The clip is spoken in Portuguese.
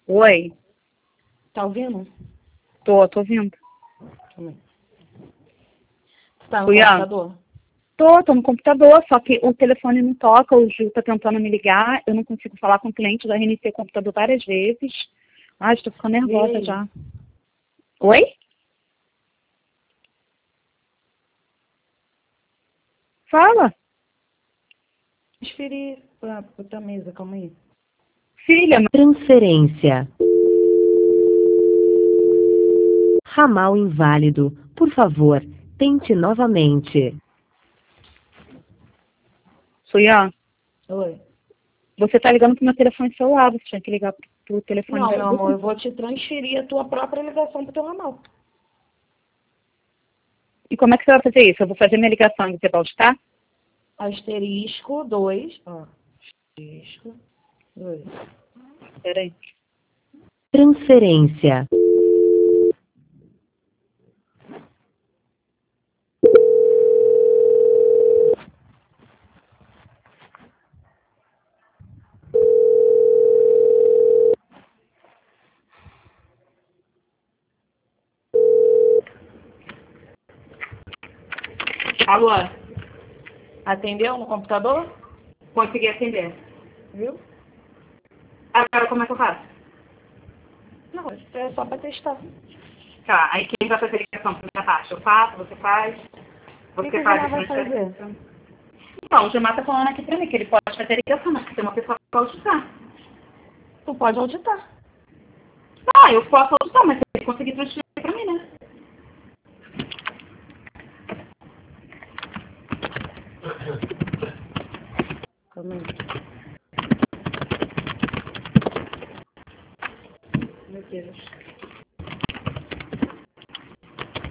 Oi, Tá ouvindo? tô ouvindo. Também. Você tá no Juliana? computador? Tô no computador, só que o telefone não toca, o Gil tá tentando me ligar, eu não consigo falar com o cliente, já reiniciei o computador várias vezes. Ai, estou ficando nervosa Ei. já. Oi? Fala. Transferir pra outra mesa, calma aí. Filha, Transferência. Ramal inválido. Por favor, tente novamente. Suyan, Oi. você tá ligando pro meu telefone celular, você tinha que ligar pro telefone Não, meu do... amor, eu vou te transferir a tua própria ligação pro teu ramal. E como é que você vai fazer isso? Eu vou fazer minha ligação e você vai auditar? Asterisco 2. Ó. Asterisco 2. Peraí. Transferência. Alô, Atendeu no computador? consegui atender. Viu? Agora como é que eu faço? Não, é só pra testar. Tá, aí quem vai fazer a ligação pra minha parte? Eu faço, você faz? O que Você o faz Gilmar a vai fazer? transferência? Então, o Gilmar tá falando aqui pra mim que ele pode fazer a ligação, mas tem uma pessoa que pode auditar. Tu pode auditar. Ah, eu posso auditar, mas se ele conseguir transferir pra mim, né? Calma aí. Meu Deus.